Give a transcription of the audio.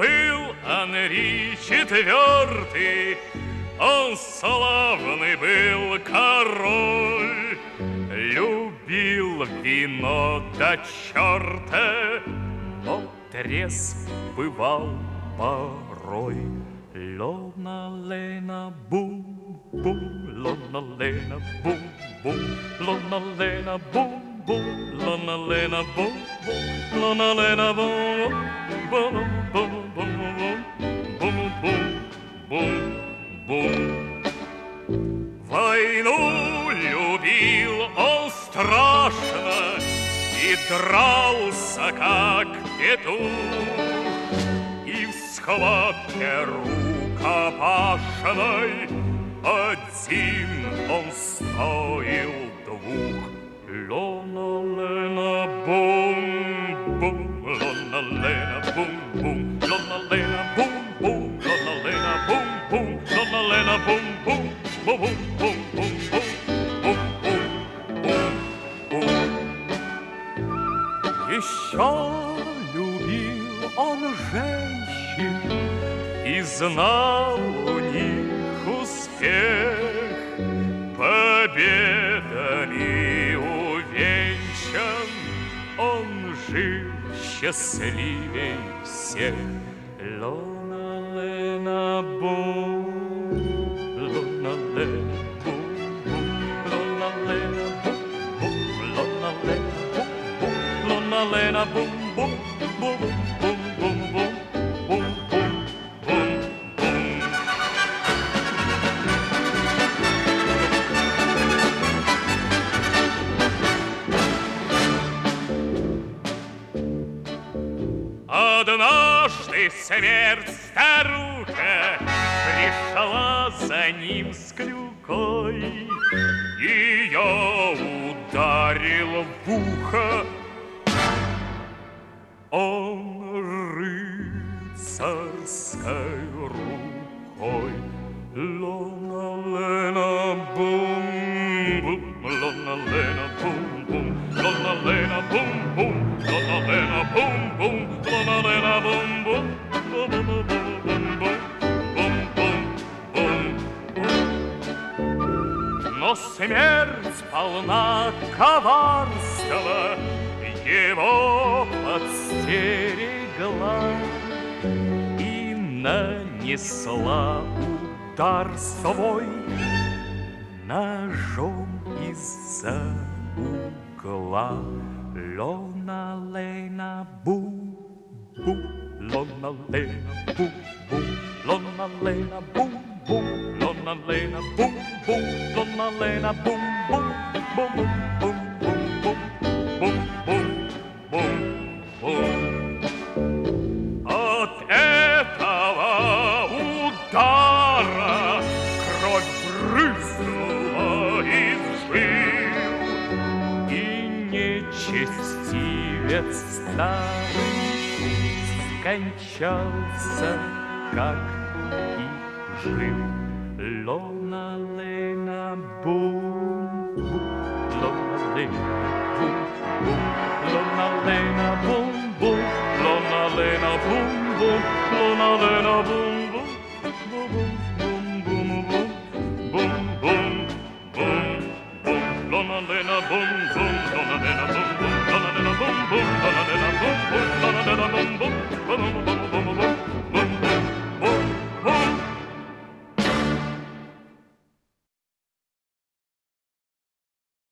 Жил Анри IV, он славный был король, любил вино до черта, но трезв бывал порой. Лона Лена бум бум, Лона Лена бум бум, Лона Лена бум бум, Лона Лена бум бум, Лона Лена бум бум бум бум бум бум бум бум. Войну любил он страшно и дрался как петух, и в схватке рукопашной один он стоил двух. Лона Лена бум бум, Лона Лена бум бум, Лона Лена бум бум, Лона Лена бум бум, Лона Лена бум бум бум бум бум бум бум бум бум. Еще любил он женщин и знал у них успех, победами увенчан, он жил счастливей всех. Лона Лена бум, Лона Лена бум бум, Лона Лена бум бум, Лона Лена бум бум, Лона Лена бум бум бум бум бум бум. Однажды смерть старуха пришла за ним с клюкой, ее ударил в ухо он рыцарской рукой. Лона Лена бум бум, Лона Лена бум бум, Лона Лена бум бум, Лона Лена бум бум, Лона Лена бум бум, бум бум бум бум бум бум бум. Но смерть полна коварства, его подстерегла и нанесла удар свой ножом из-за угла. Лона Лена бум бум, Лона Лена бум бум, Лона Лена бум бум, Лона Лена бум бум, Лона Лена бум бум бум бум бум бум бум бум бум бум. От этого удара кровь брызнула из жил, и нечестивец старый скончался, как и жил. Лона Лена бум бум, Лона Лена бум бум, Lona Lena bum bum, Lona Lena bum bum, Lona Lena bum bum, bum bum bum.